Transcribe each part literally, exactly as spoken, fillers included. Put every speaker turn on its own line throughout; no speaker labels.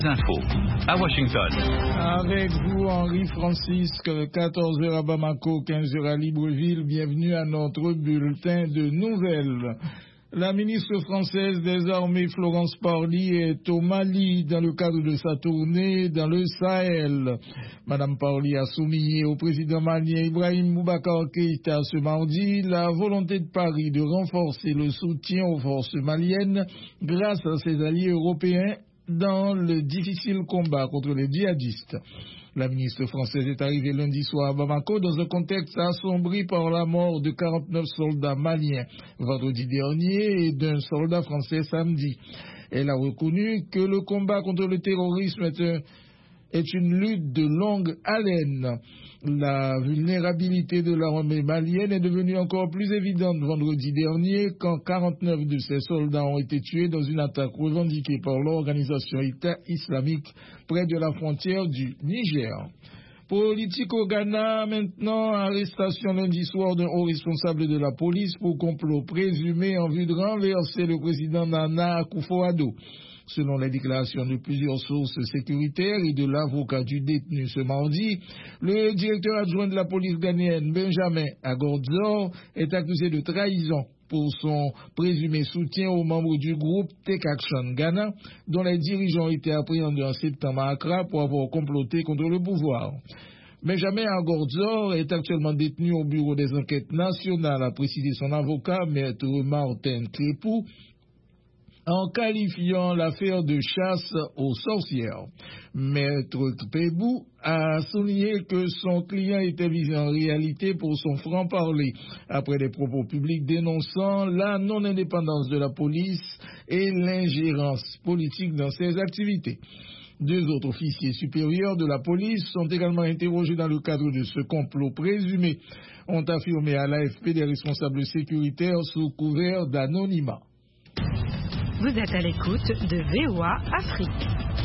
Infos à Washington.
Avec vous, Henri Francisque, quatorze heures à Bamako, quinze heures à Libreville. Bienvenue à notre bulletin de nouvelles. La ministre française des Armées, Florence Parly, est au Mali dans le cadre de sa tournée dans le Sahel. Madame Parly a souligné au président malien Ibrahim Boubacar Keïta ce mardi la volonté de Paris de renforcer le soutien aux forces maliennes grâce à ses alliés européens dans le difficile combat contre les djihadistes. La ministre française est arrivée lundi soir à Bamako dans un contexte assombri par la mort de quarante-neuf soldats maliens vendredi dernier et d'un soldat français samedi. Elle a reconnu que le combat contre le terrorisme est, un, est une lutte de longue haleine. La vulnérabilité de l'armée malienne est devenue encore plus évidente vendredi dernier quand quarante-neuf de ses soldats ont été tués dans une attaque revendiquée par l'organisation État islamique près de la frontière du Niger. Politique au Ghana, maintenant, arrestation lundi soir d'un haut responsable de la police pour complot présumé en vue de renverser le président Nana Akufo-Addo. Selon les déclarations de plusieurs sources sécuritaires et de l'avocat du détenu ce mardi, le directeur adjoint de la police ghanéenne, Benjamin Agordzor, est accusé de trahison pour son présumé soutien aux membres du groupe Take Action Ghana, dont les dirigeants étaient appréhendés en septembre à Accra pour avoir comploté contre le pouvoir. Benjamin Agordzor est actuellement détenu au bureau des enquêtes nationales, a précisé son avocat, maître Martin Crépou, en qualifiant l'affaire de chasse aux sorcières. Maître Pébou a souligné que son client était visé en réalité pour son franc-parler, après des propos publics dénonçant la non-indépendance de la police et l'ingérence politique dans ses activités. Deux autres officiers supérieurs de la police sont également interrogés dans le cadre de ce complot présumé, ont affirmé à l'A F P des responsables sécuritaires sous couvert d'anonymat.
Vous êtes à l'écoute de V O A Afrique.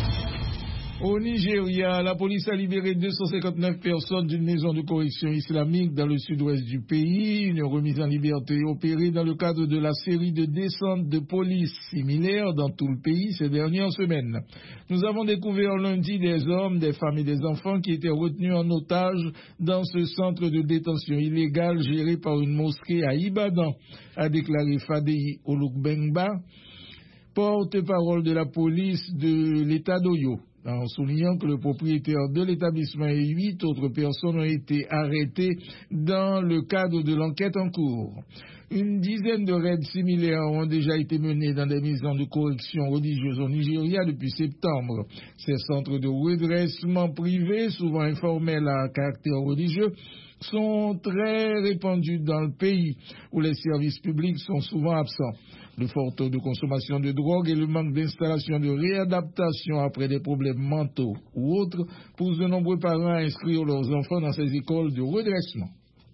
Au Nigeria, la police a libéré deux cent cinquante-neuf personnes d'une maison de correction islamique dans le sud-ouest du pays. Une remise en liberté opérée dans le cadre de la série de descentes de police similaires dans tout le pays ces dernières semaines. Nous avons découvert lundi des hommes, des femmes et des enfants qui étaient retenus en otage dans ce centre de détention illégal géré par une mosquée à Ibadan, a déclaré Fadei Olukbengba, porte-parole de la police de l'État d'Oyo, en soulignant que le propriétaire de l'établissement et huit autres personnes ont été arrêtées dans le cadre de l'enquête en cours. Une dizaine de raids similaires ont déjà été menés dans des maisons de correction religieuses au Nigeria depuis septembre. Ces centres de redressement privés, souvent informels à caractère religieux, sont très répandus dans le pays, où les services publics sont souvent absents. Le fort taux de consommation de drogue et le manque d'installation de réadaptation après des problèmes mentaux ou autres poussent de nombreux parents à inscrire leurs enfants dans ces écoles de redressement.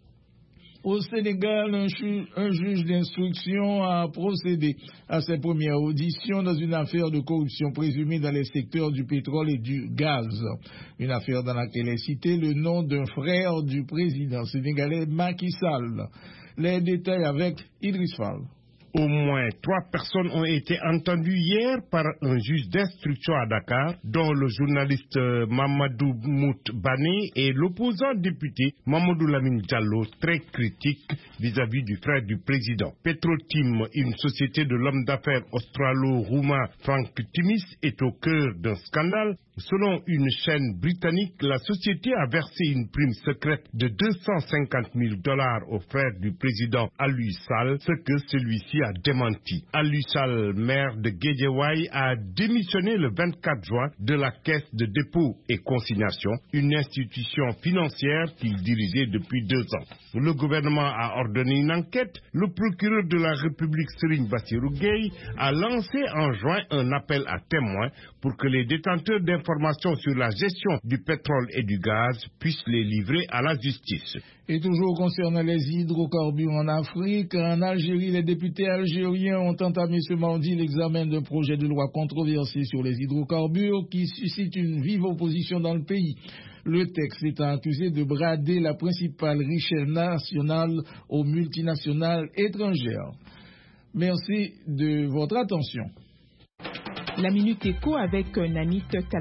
Au Sénégal, un, ju- un juge d'instruction a procédé à ses premières auditions dans une affaire de corruption présumée dans les secteurs du pétrole et du gaz. Une affaire dans laquelle est cité le nom d'un frère du président sénégalais Macky Sall. Les détails avec Idriss Fall.
Au moins trois personnes ont été entendues hier par un juge d'instruction à Dakar, dont le journaliste Mamadou Mout Bane et l'opposant député Mamadou Lamine Diallo, très critique vis-à-vis du frère du président. Petrotim, une société de l'homme d'affaires australo-roumain Frank Timis, est au cœur d'un scandale. Selon une chaîne britannique, la société a versé une prime secrète de deux cent cinquante mille dollars au frère du président Aliou Sall, ce que celui-ci a démenti. Aliou Sall, maire de Guédiawaye, a démissionné le vingt-quatre juin de la Caisse de dépôt et consignation, une institution financière qu'il dirigeait depuis deux ans. Le gouvernement a ordonné une enquête. Le procureur de la République, Serigne Bassirou Gueye, a lancé en juin un appel à témoins pour que les détenteurs d'informations sur la gestion du pétrole et du gaz puissent les livrer à la justice.
Et toujours concernant les hydrocarbures en Afrique, en Algérie, les députés algériens ont entamé ce mardi l'examen d'un projet de loi controversé sur les hydrocarbures qui suscite une vive opposition dans le pays. Le texte étant accusé de brader la principale richesse nationale aux multinationales étrangères. Merci de votre attention.
La Minute Éco avec Nanit